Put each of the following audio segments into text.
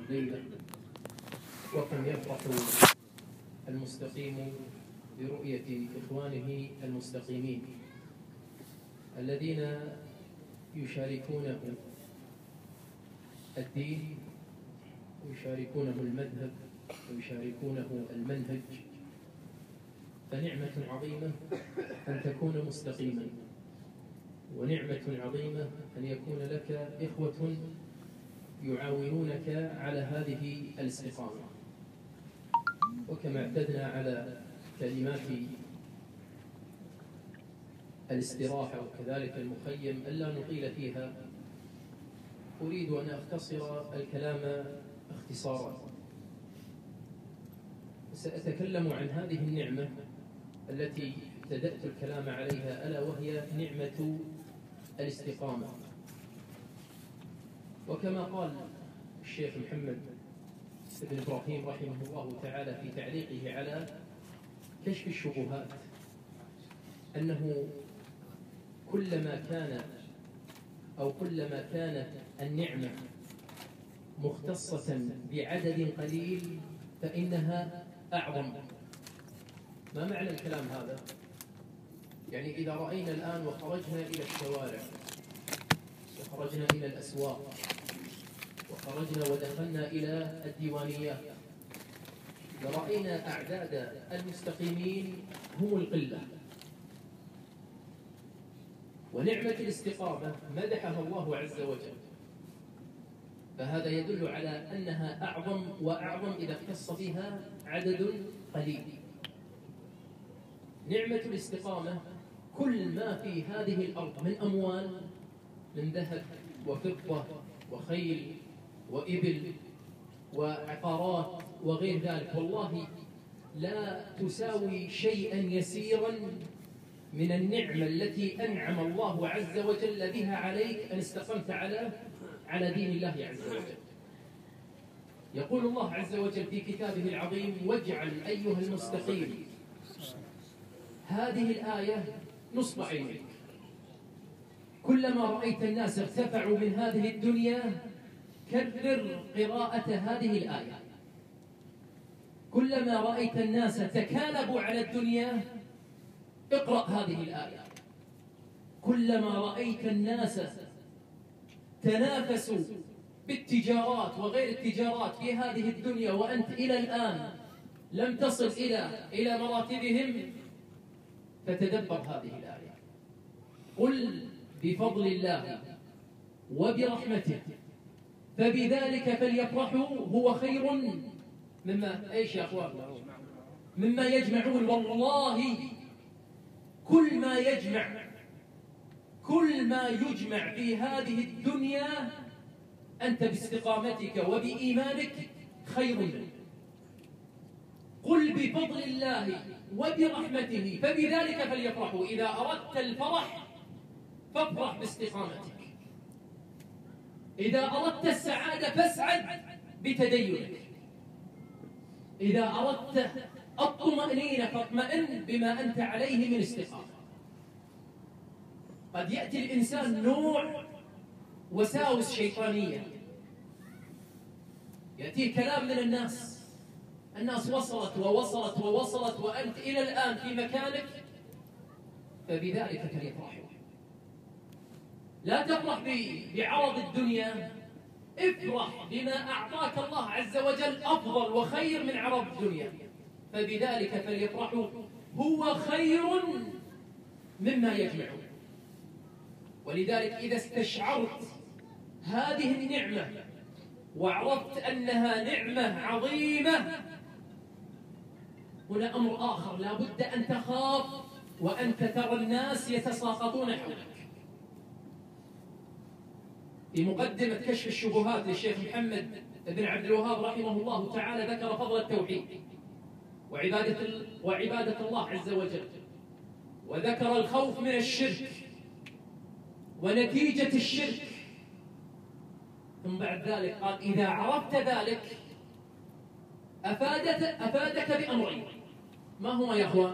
الليلة. وكم يفرح المستقيم برؤية إخوانه المستقيمين الذين يشاركونه الدين ويشاركونه المذهب ويشاركونه المنهج. فنعمة عظيمة أن تكون مستقيما، ونعمة عظيمة أن يكون لك إخوة يعاونونك على هذه الاستقامة. وكما اعتدنا على كلمات الاستراحة وكذلك المخيم ألا نطيل فيها، أريد أن أختصر الكلام اختصارا. سأتكلم عن هذه النعمة التي ابتدأت الكلام عليها، ألا وهي نعمة الاستقامة. وكما قال الشيخ محمد بن إبراهيم رحمه الله تعالى في تعليقه على كشف الشبهات، أنه كلما كانت النعمة مختصة بعدد قليل فإنها أعظم. ما معنى الكلام هذا؟ يعني إذا رأينا الآن وخرجنا إلى الشوارع وخرجنا إلى الأسواق وخرجنا ودخلنا إلى الديوانيات، لرأينا أعداد المستقيمين هم القلة. ونعمة الاستقامة مدحها الله عز وجل، فهذا يدل على أنها أعظم وأعظم إذا اختص بها عدد قليل. نعمة الاستقامة كل ما في هذه الأرض من أموال، من ذهب وفضة وخيل وإبل وعقارات وغير ذلك، والله لا تساوي شيئا يسيرا من النعمة التي أنعم الله عز وجل بها عليك أن استقمت على دين الله عز وجل. يقول الله عز وجل في كتابه العظيم: واجعل أيها المستقيم. هذه الآية نصب عينك. كلما رأيت الناس ارتفعوا من هذه الدنيا كرر قراءة هذه الآية. كلما رأيت الناس تكالبوا على الدنيا اقرأ هذه الآية. كلما رأيت الناس تنافسوا بالتجارات وغير التجارات في هذه الدنيا وأنت إلى الآن لم تصل إلى مراتبهم، فتدبر هذه الآية. قل بفضل الله وبرحمته فبذلك فليفرحوا هو خير مما ايش يا اخوان؟ مما يجمعون. والله كل ما يجمع في هذه الدنيا أنت باستقامتك وبإيمانك خير منه. قل بفضل الله وبرحمته فبذلك فليفرحوا. إذا أردت الفرح فافرح باستقامتك. إذا أردت السعادة فاسعد بتدينك. إذا أردت الطمأنينة فاطمئن بما أنت عليه من استقامة. قد يأتي الإنسان نوع وساوس شيطانية، يأتي كلام من الناس وصلت وأنت إلى الآن في مكانك، فبذلك فليفرحوا. لا تفرح بعرض الدنيا، افرح بما أعطاك الله عز وجل أفضل وخير من عرض الدنيا، فبذلك فليفرحوا هو خير مما يجمعون. ولذلك إذا استشعرت هذه النعمة وعرفت أنها نعمة عظيمة، هنا أمر آخر لا بد أن تخاف وأنت ترى الناس يتساقطون حولك. في مقدمة كشف الشبهات للشيخ محمد بن عبد الوهاب رحمه الله تعالى ذكر فضل التوحيد وعبادة الله عز وجل، وذكر الخوف من الشرك ونتيجة الشرك، ثم بعد ذلك قال: إذا عرفت ذلك أفادك بأمرين. ما هما يا أخوان؟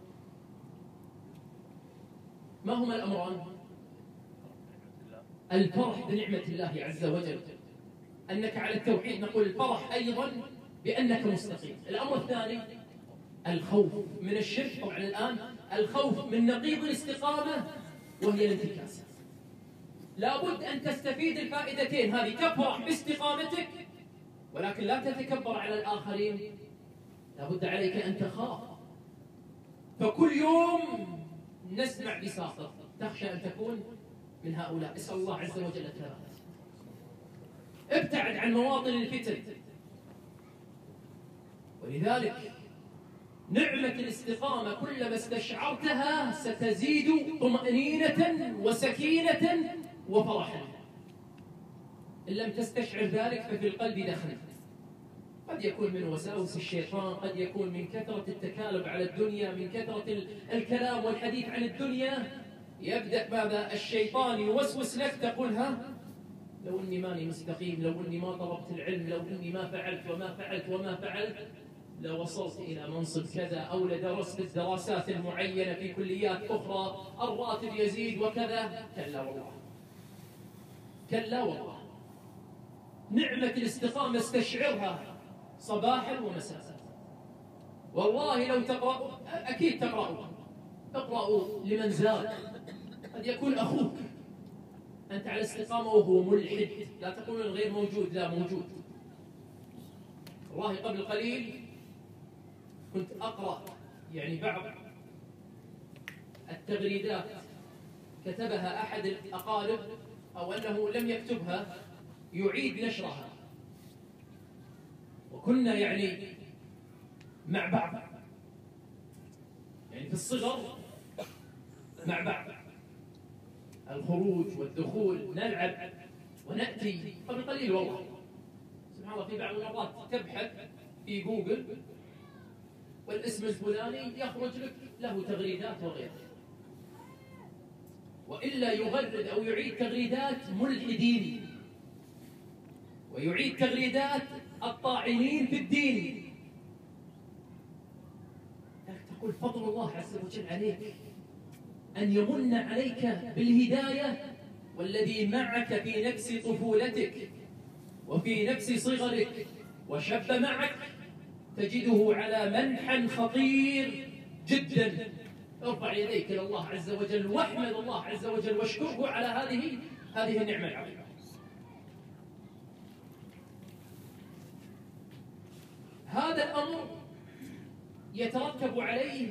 ما هما الأمران؟ الفرح بنعمة الله عز وجل أنك على التوحيد، نقول الفرح أيضا بأنك مستقيم. الأمر الثاني الخوف من الشرك. طبعا الآن الخوف من نقيض الاستقامة وهي الانتكاسة. لابد أن تستفيد الفائدتين هذه، تفرح باستقامتك ولكن لا تتكبر على الآخرين. لابد عليك أن تخاف، فكل يوم نسمع بساطة، تخشى أن تكون من هؤلاء. اسأل الله عز وجل الثبات. ابتعد عن مواطن الفتن. ولذلك نعمة الاستقامة كلما استشعرتها ستزيد طمأنينة وسكينة وفرحا. إن لم تستشعر ذلك ففي القلب دخل، قد يكون من وساوس الشيطان، قد يكون من كثرة التكالب على الدنيا، من كثرة الكلام والحديث عن الدنيا. يبدأ ماذا؟ الشيطان يوسوس لك، تقول ها لو إني ماني مستقيم، لو إني ما طلبت العلم، لو إني ما فعلت وما فعلت وما فعلت، لوصلت إلى منصب كذا، أو لدرست الدراسات المعينة في كليات أخرى، الراتب يزيد وكذا. كلا والله، كلا والله. نعمة الاستقامة استشعرها صباحا ومساء. والله لو تقرأوا، أكيد اقرأوا لمن زاد، قد يكون أخوك أنت على استقامة وهو ملحد، لا تقولون غير موجود، لا موجود. والله قبل قليل كنت أقرأ يعني بعض التغريدات كتبها أحد الأقارب، أو أنه لم يكتبها، يعيد نشرها، وكنا يعني مع بعض، يعني في الصغر مع بعض، الخروج والدخول، نلعب ونأتي. قبل قليل والله سبحان الله في بعض المرات تبحث في جوجل والاسم الفلاني يخرج لك له تغريدات وغيرها، وإلا يغرد أو يعيد تغريدات ملحدين، ويعيد تغريدات الطاعنين في الدين. تقول فضل الله عز وجل عليك أن يمن عليك بالهداية، والذي معك في نفس طفولتك وفي نفس صغرك وشب معك تجده على منحى خطير جدا. ارفع يديك إلى الله عز وجل واحمد الله عز وجل واشكره على هذه النعمة العظيمة. هذا الأمر يترتب عليه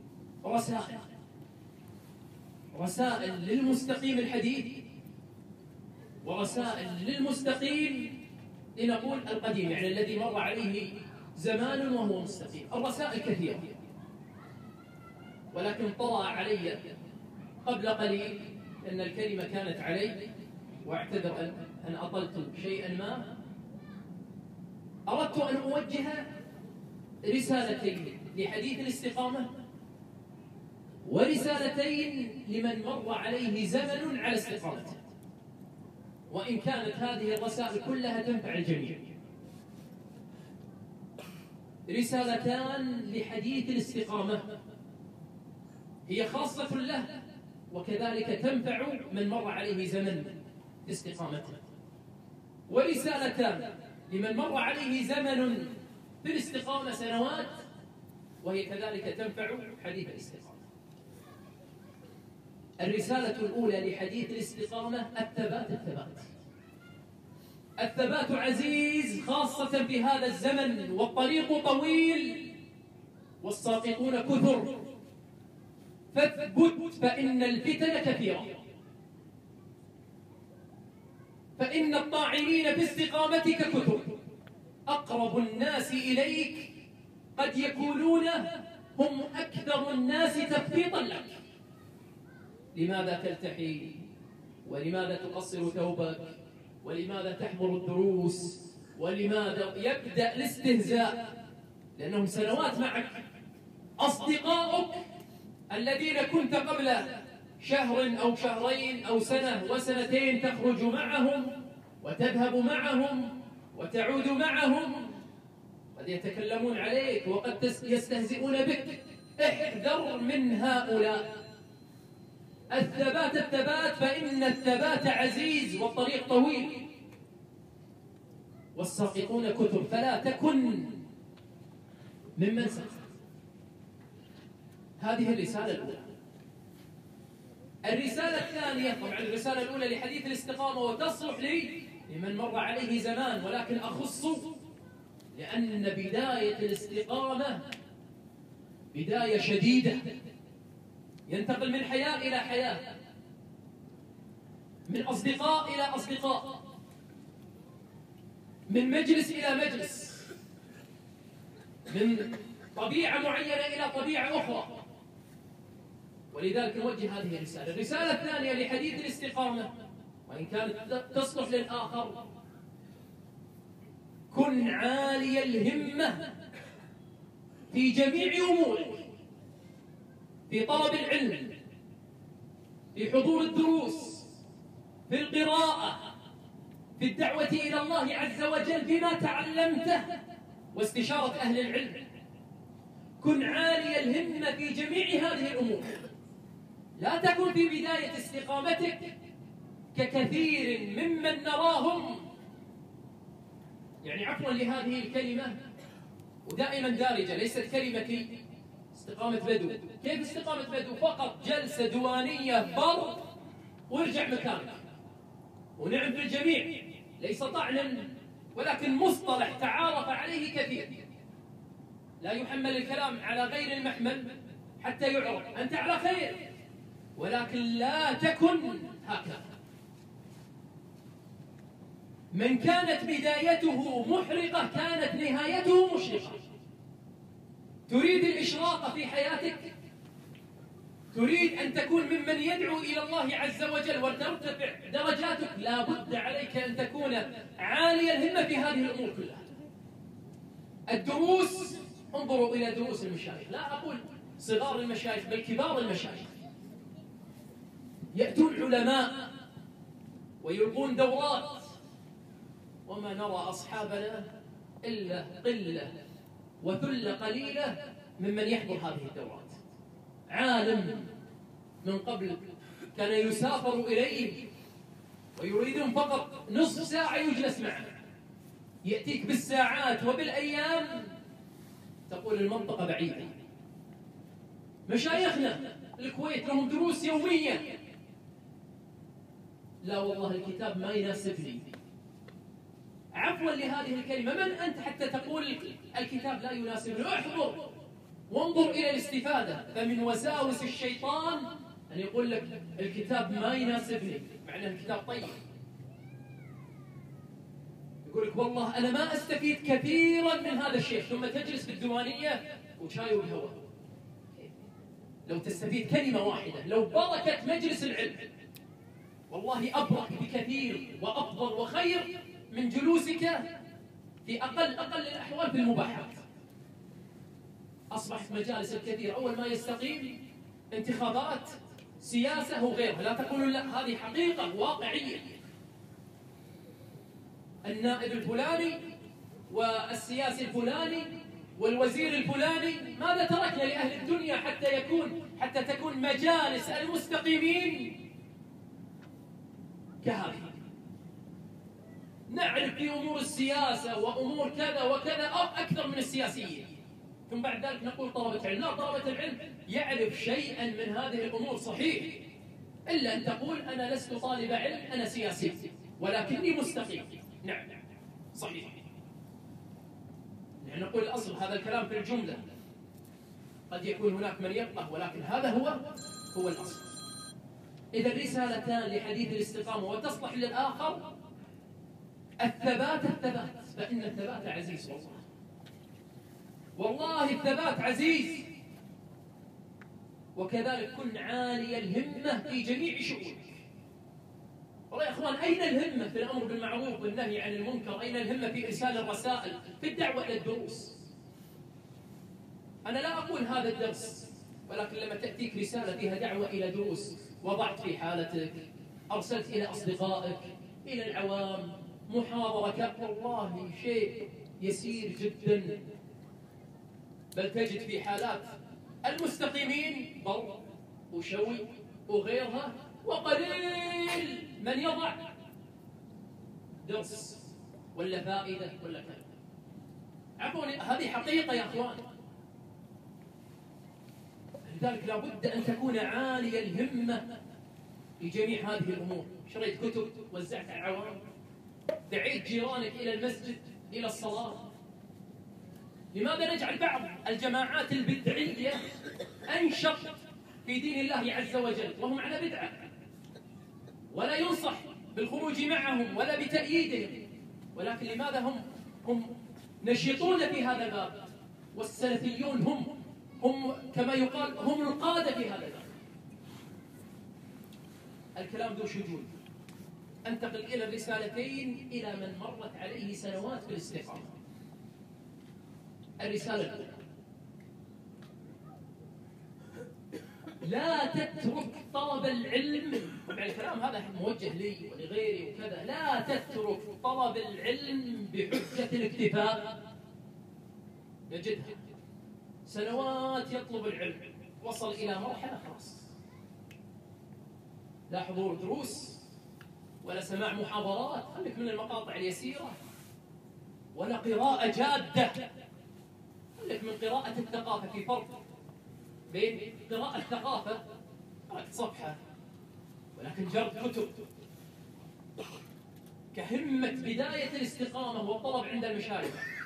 رسائل للمستقيم الحديث، ورسائل للمستقيم لنقول القديم، يعني الذي مر عليه زمان وهو مستقيم. الرسائل كثيرة، ولكن طرأ علي قبل قليل أن الكلمة كانت علي، واعتذر أن أطلت شيئا ما. أردت أن أوجه رسالتين لحديث الاستقامة، ورسالتين لمن مر عليه زمن على استقامته، وإن كانت هذه الرسائل كلها تنفع الجميع. رسالتان لحديث الاستقامة هي خاصة له، وكذلك تنفع من مر عليه زمن استقامته. ورسالتان لمن مر عليه زمن في الاستقامة سنوات، وهي كذلك تنفع حديث الاستقامة. الرسالة الأولى لحديث الاستقامة الثبات عزيز، خاصة في هذا الزمن، والطريق طويل والساقطون كثر، فاثبت فإن الفتن كثيرة، فإن الطاعنين في استقامتك كثر، أقرب الناس إليك قد يكونون هم أكثر الناس تثبيطا لك. لماذا تلتحي؟ ولماذا تقصر ثوبك؟ ولماذا تحضر الدروس؟ ولماذا يبدأ الاستهزاء؟ لأنهم سنوات معك، أصدقاؤك الذين كنت قبل شهر أو شهرين أو سنة وسنتين تخرج معهم وتذهب معهم وتعود معهم، قد يتكلمون عليك وقد يستهزئون بك. احذر من هؤلاء. الثبات فإن الثبات عزيز والطريق طويل. والساقطون كثر، فلا تكن ممن سقط. هذه الرسالة الأولى. الرسالة الثانية، طبعا الرسالة الأولى لحديث الاستقامة وتصلح لي لمن مر عليه زمان، ولكن أخص لأن بداية الاستقامة بداية شديدة، ينتقل من حياة إلى حياة، من أصدقاء إلى أصدقاء، من مجلس إلى مجلس، من طبيعة معينة إلى طبيعة أخرى. ولذلك نوجه هذه الرسالة. الرسالة الثانية لحديث الاستقامة، وإن كانت تصلح للآخر: كن عالي الهمة في جميع أمورك، في طلب العلم، في حضور الدروس، في القراءة، في الدعوة إلى الله عز وجل بما تعلمته، واستشارة أهل العلم. كن عالي الهمة في جميع هذه الأمور. لا تكن في بداية استقامتك ككثير ممن نراهم، يعني عفوا لهذه الكلمة ودائما دارجة، ليست كلمة استقامة بدو. كيف استقامة بدو؟ فقط جلسة دوانية بر وارجع مكانك. ونعم في الجميع، ليس طعنا، ولكن مصطلح تعارف عليه كثير. لا يحمل الكلام على غير المحمل حتى يعرف أنت على خير، ولكن لا تكن هكذا. من كانت بدايته محرقة كانت نهايته مشرقة. تريد الإشراق في حياتك؟ تريد أن تكون ممن يدعو إلى الله عز وجل وترتفع درجاتك؟ لا بد عليك أن تكون عالي الهمة في هذه الأمور كلها. الدروس، انظروا إلى دروس المشايخ، لا أقول صغار المشايخ بل كبار المشايخ. يأتون علماء ويلقون دورات، وما نرى أصحابنا إلا قلة وثلة قليلة ممن يحضر هذه الدورات. عالم من قبل كان يسافر إليه ويريدون فقط نصف ساعة يجلس معه، يأتيك بالساعات وبالأيام تقول المنطقة بعيدة. مشايخنا الكويت لهم دروس يومية. لا والله الكتاب ما يناسبني. عفوا لهذه الكلمة، من أنت حتى تقول الكتاب لا يناسبني؟ احضر وانظر إلى الاستفادة. فمن وساوس الشيطان أن يقول لك الكتاب ما يناسبني، مع أن الكتاب طيب. يقول لك والله أنا ما أستفيد كثيرا من هذا الشيخ، ثم تجلس في الديوانية وشاي وقهوة. لو تستفيد كلمة واحدة، لو بركة مجلس العلم، والله أبرك بكثير وأفضل وخير من جلوسك في أقل الأحوال في المباحات. أصبحت مجالس الكثير أول ما يستقيم انتخابات، سياسة وغيرها. لا تقولوا لا، هذه حقيقة واقعية. النائب الفلاني والسياسي الفلاني والوزير الفلاني، ماذا تركنا لأهل الدنيا حتى تكون مجالس المستقيمين كهذه؟ نعرف في أمور السياسة وأمور كذا وكذا أكثر من السياسيين، ثم بعد ذلك نقول طلبة علم. لا، طلبة العلم يعرف شيئا من هذه الأمور صحيح، إلا أن تقول أنا لست طالب علم، أنا سياسي ولكني مستقيم. نعم صحيح، نحن نقول الأصل هذا الكلام في الجملة، قد يكون هناك من يفقه، ولكن هذا هو الأصل. إذا رسالتان لحديث الاستقامة وتصلح للآخر: الثبات، فإن الثبات عزيز. والله الثبات عزيز. وكذلك كن عالي الهمة في جميع شؤونك. والله يا أخوان، أين الهمة في الأمر بالمعروف والنهي عن المنكر؟ أين الهمة في إرسال الرسائل، في الدعوة إلى الدروس؟ أنا لا أقول هذا الدرس، ولكن لما تأتيك رسالة فيها دعوة إلى دروس، وضعت في حالتك، أرسلت إلى أصدقائك، إلى العوام، محاضرة، والله شيء يسير جدا. بل تجد في حالات المستقيمين بر وشوي وغيرها، وقليل من يضع درس ولا فائدة ولا كذا. عفوني، هذه حقيقة يا أخوان. لذلك لابد أن تكون عالية الهمة في جميع هذه الأمور. شريت كتب، وزعت على العوام، دعيت جيرانك إلى المسجد إلى الصلاة. لماذا نجعل بعض الجماعات البدعية أنشط في دين الله عز وجل وهم على بدعة، ولا ينصح بالخروج معهم ولا بتأييدهم، ولكن لماذا هم نشيطون في هذا الباب؟ والسلفيون هم كما يقال هم القادة في هذا الباب. الكلام ذو شجون. أنتقل إلى الرسالتين إلى من مرت عليه سنوات في الاستقامة. الرسالة الأولى: لا تترك طلب العلم. طبعا الكلام هذا موجه لي ولغيري وكذا. لا تترك طلب العلم بحجة الاكتفاء. نجدها سنوات يطلب العلم، وصل إلى مرحلة خلاص لا حضور دروس ولا سماع محاضرات، خليك من المقاطع اليسيرة، ولا قراءة جادة. خليك من قراءة الثقافة. في فرق بين قراءة الثقافة، قراءة صفحة، ولكن جرد كتب كهمة بداية الاستقامة والطلب عند المشايخ.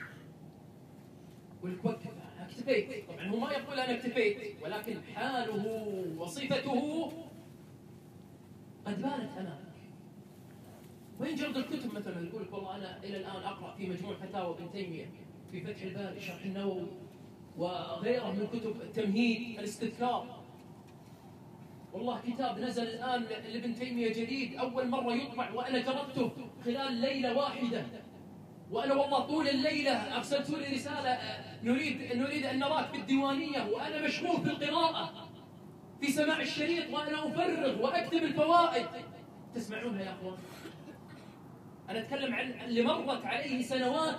والكوكب أنا اكتفيت. طبعا هو ما يقول أنا اكتفيت، ولكن حاله وصفته قد بانت أمامك. وين جرد الكتب؟ مثلا يقول لك والله أنا إلى الآن أقرأ في مجموع فتاوى ابن تيمية، في فتح الباري، شرح النووي، وغيره من كتب التمهيد، الاستذكار. والله كتاب نزل الآن لابن تيمية جديد، أول مرة يطبع، وأنا جربته خلال ليلة واحدة، وأنا والله طول الليلة أرسلت لي رسالة نريد أن نراك بالديوانية، وأنا مشغول في القراءة في سماع الشريط، وأنا أفرغ وأكتب الفوائد. تسمعونها يا أخوان؟ أنا أتكلم عن اللي مرت عليه سنوات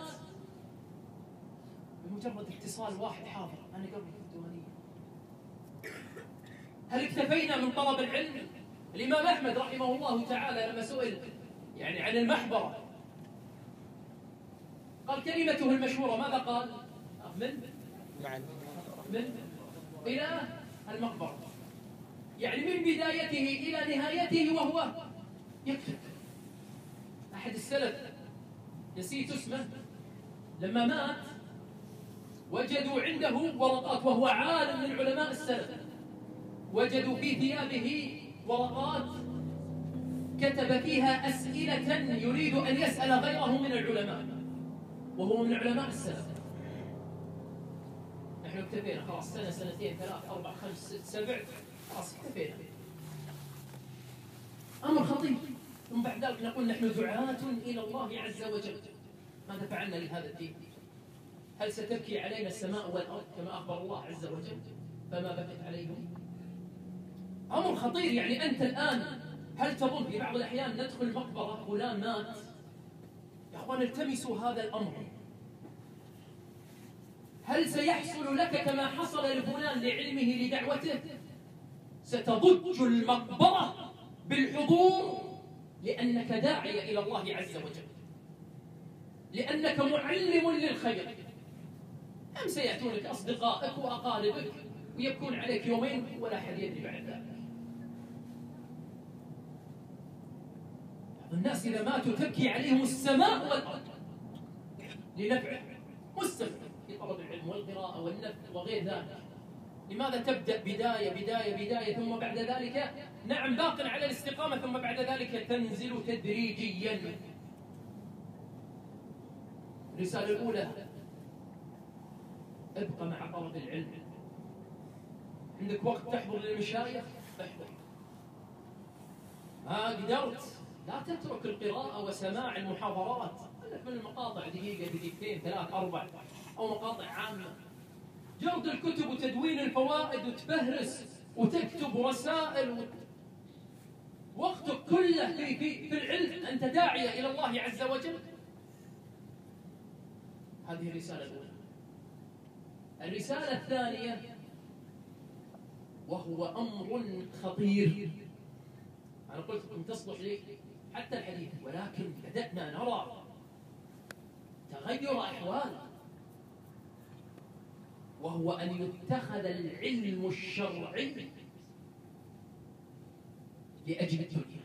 بمجرد اتصال واحد حاضر، أنا قبل في الديوانية. هل اكتفينا من طلب العلم؟ الإمام أحمد رحمه الله تعالى لما سئل يعني عن المحبرة، قال كلمته المشهورة ماذا قال؟ من إلى المقبرة، يعني من بدايته إلى نهايته وهو يكتب. أحد السلف نسيت اسمه لما مات وجدوا عنده ورقات، وهو عالم من علماء السلف، وجدوا في ثيابه ورقات كتب فيها أسئلة يريد أن يسأل غيره من العلماء، وهو من علماء السلف. نحن اكتفينا خلاص، سنة سنتين ثلاث أربع خمس ست سبع، خلاص اكتفينا. أمر خطير. ثم بعد ذلك نقول نحن دعاة إلى الله عز وجل. ماذا فعلنا لهذا الدين؟ هل ستبكي علينا السماء والأرض كما أخبر الله عز وجل فما بكت عليهم؟ أمر خطير. يعني أنت الآن هل تظن في بعض الأحيان ندخل مقبرة فلان مات؟ يا أخوان التمسوا هذا الأمر. هل سيحصل لك كما حصل لفلان لعلمه لدعوته؟ ستضج المقبرة بالحضور لأنك داعية إلى الله عز وجل، لأنك معلم للخير. أم سيأتونك أصدقائك وأقاربك ويبكون عليك يومين ولا أحد يدري بعد ذلك. الناس إذا ماتوا تبكي عليهم السماء والأرض لنفع مستمر في طلب العلم والقراءة والنفع وغير ذلك. لماذا تبدأ بداية ثم بعد ذلك نعم باق على الاستقامة، ثم بعد ذلك تنزل تدريجيا؟ الرسالة الأولى: ابقى مع طلب العلم. عندك وقت تحضر للمشايخ احضر، ما قدرت لا تترك القراءة وسماع المحاضرات. خلك من المقاطع دقيقة دقيقتين ثلاث أربع، أو مقاطع عامة. جرد الكتب وتدوين الفوائد وتفهرس وتكتب رسائل وقتك كله في العلم. أنت داعية إلى الله عز وجل. هذه الرسالة الأولى. الرسالة الثانية وهو أمر خطير، أنا قلت لكم تصلح لي حتى الحديث، ولكن بدأنا نرى تغير أحوال، وهو أن يتخذ العلم الشرعي لأجل الدنيا.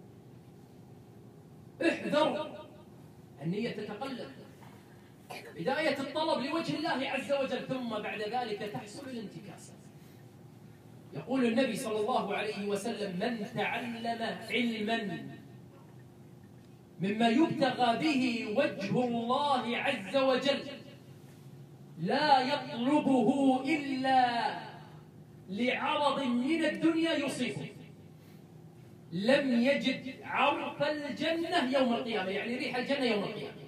احذر النية تتقلب، بداية الطلب لوجه الله عز وجل، ثم بعد ذلك تحصل الانتكاسة. يقول النبي صلى الله عليه وسلم: من تعلم علما مما يبتغى به وجه الله عز وجل لا يطلبه إلا لعرض من الدنيا يصيبه، لم يجد عرف الجنة يوم القيامة، يعني ريح الجنة يوم القيامة.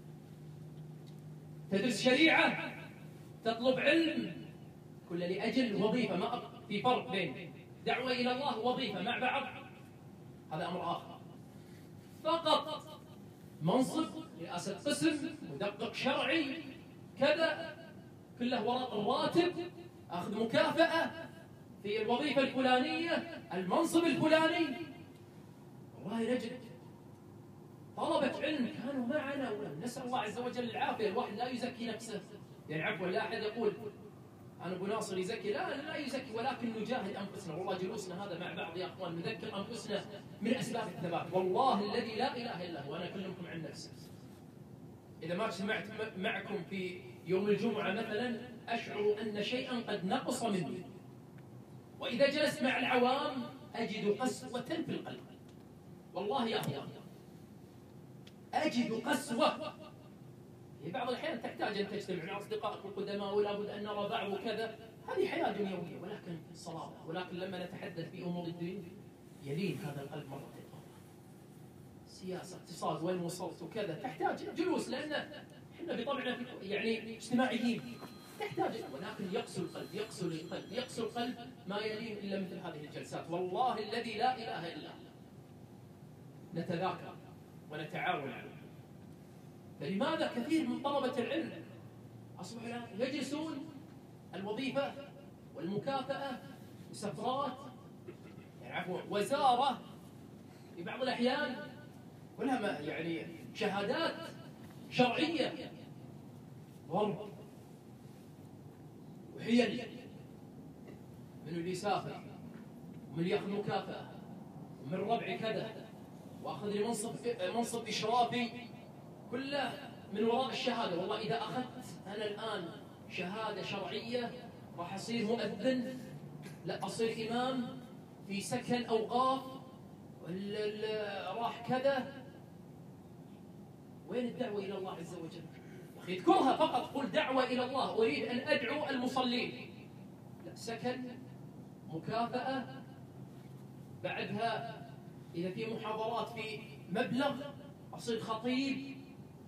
تدرس شريعة، تطلب علم، كل لأجل وظيفة، ما في فرق بين دعوة إلى الله ووظيفة مع بعض، هذا أمر آخر. فقط منصب، رئاسة قسم، مدقق شرعي، كذا، كله وراء الراتب، أخذ مكافأة في الوظيفة الفلانية، المنصب الفلاني. والله نجد طلبة علم كانوا معنا، ونسأل الله عز وجل العافية. الواحد لا يزكي نفسه، يعني عفوا، لا أحد يقول أنا أبو ناصر يزكي، لا يزكي، ولكن نجاهد أنفسنا. والله جلوسنا هذا مع بعض يا أخوان نذكر أنفسنا من أسباب الثبات. والله الذي لا إله إلا هو، أنا أكلمكم عن نفسي، إذا ما اجتمعت معكم في يوم الجمعة مثلا أشعر أن شيئا قد نقص مني، وإذا جلست مع العوام أجد قسوة في القلب. والله يا أخوان أجد قسوة. في بعض الأحيان تحتاج أن تجتمع مع أصدقائك القدماء، ولا بد أن نرى بعض وكذا، هذه حياة دنيوية، ولكن صلابة. ولكن لما نتحدث في أمور الدين يلين هذا القلب مرة أخرى. سياسة، اقتصاد، وين وصلت وكذا، تحتاج جلوس، لأن احنا بطبعنا يعني اجتماعيين، تحتاج، ولكن يقسو القلب، يقسو القلب ما يلين إلا مثل هذه الجلسات. والله الذي لا إله إلا هو نتذاكر ونتعاون. فلماذا كثير من طلبة العلم أصبحوا يجلسون الوظيفة والمكافأة وسفرات، يعني عفوا وزارة في بعض الأحيان كلها يعني شهادات شرعية، ضرب وحيل من اللي يسافر، ومن اللي يأخذ مكافأة، ومن ربع كذا، وأخذ لي منصب إشرافي، كله من وراء الشهادة. والله إذا أخذت أنا الآن شهادة شرعية راح أصير مؤذن، لا أصير إمام في سكن أوقاف، راح كذا. وين الدعوة إلى الله عز وجل؟ أخي اذكرها فقط، قل دعوة إلى الله، أريد أن أدعو المصلين، لا، سكن، مكافأة، بعدها إذا في محاضرات في مبلغ أصير خطيب،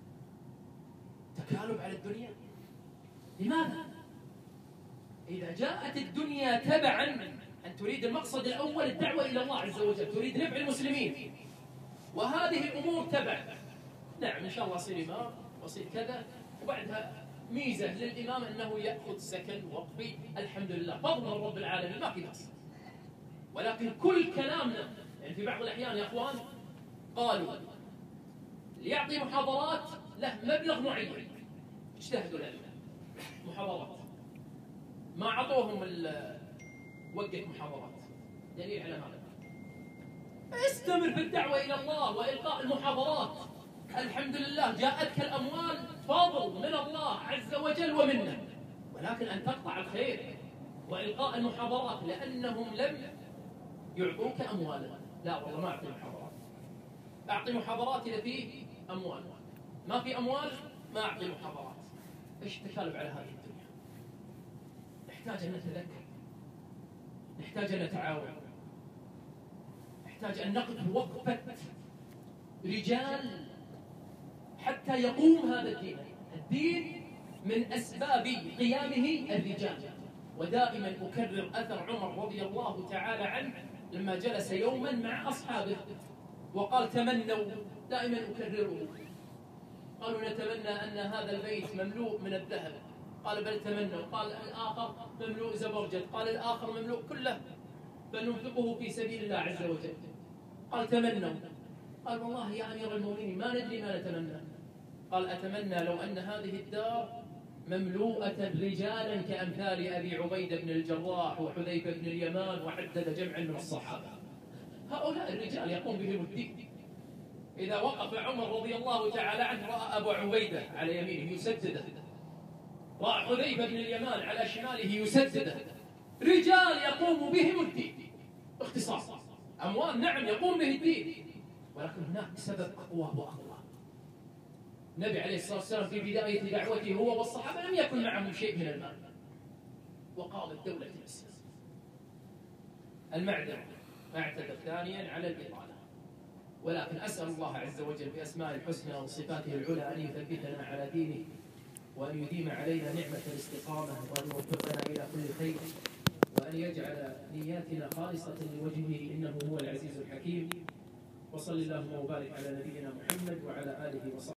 تكالب على الدنيا. لماذا؟ إذا جاءت الدنيا تبعا، أن تريد المقصد الأول الدعوة إلى الله عز وجل، تريد نفع المسلمين، وهذه الأمور تبع، نعم إن شاء الله أصير إمام وأصير كذا، وبعدها ميزة للإمام أنه يأخذ سكن وقفي، الحمد لله، فضل من رب العالمين، ما في ناس. ولكن كل كلامنا، يعني في بعض الأحيان يا أخوان قالوا ليعطي محاضرات له مبلغ معين، اجتهدوا العلماء محاضرات، ما أعطوهم وقت محاضرات، دليل على هذا. استمر في الدعوة إلى الله وإلقاء المحاضرات، الحمد لله جاءتك الأموال، فضل من الله عز وجل ومنه، ولكن أن تقطع الخير وإلقاء المحاضرات لأنهم لم يعطوك أموالا. لا والله ما أعطي محاضرات، أعطي محاضرات إذا فيه أموال، ما في أموال ما أعطي محاضرات. إيش التكالب على هذه الدنيا؟ نحتاج أن نتذكر، نحتاج أن نتعاون، نحتاج أن نقف وقفة رجال حتى يقوم هذا الدين. الدين من أسباب قيامه الرجال. ودائما أكرر أثر عمر رضي الله تعالى عنه لما جلس يوما مع أصحابه وقال تمنوا، دائما أكرره، قالوا نتمنى أن هذا البيت مملوء من الذهب، قال بل تمنوا، قال الآخر مملوء زبرجد، قال الآخر مملوء كله بل ننفقه في سبيل الله عز وجل، قال تمنوا، قال والله يا أمير المؤمنين ما ندري ما نتمنى، قال أتمنى لو أن هذه الدار مملوءة رجالا كأمثال أبي عبيدة بن الجراح وحذيفة بن اليمان، وحدد جمعا من الصحابة. هؤلاء الرجال يقوم بهم الدين. إذا وقف عمر رضي الله تعالى عنه رأى أبو عبيدة على يمينه يسدده، رأى حذيفة بن اليمان على شماله يسدده، رجال يقوم بهم الدين. باختصار أموال نعم يقوم به الدين، ولكن هناك سبب أقوى وأقوى. النبي عليه الصلاة والسلام في بداية دعوته هو والصحابة لم يكن معهم شيء من المال، وقامت دولة الإسلام. المعذرة أعتذر ثانيا على الإطالة، ولكن أسأل الله عز وجل بأسماء الحسنى وصفاته العلى أن يثبتنا على دينه، وأن يديم علينا نعمة الاستقامة، وأن يوفقنا إلى كل خير، وأن يجعل نياتنا خالصة لوجهه إنه هو العزيز الحكيم. وصل اللهم وبارك على نبينا محمد وعلى آله وصحبه.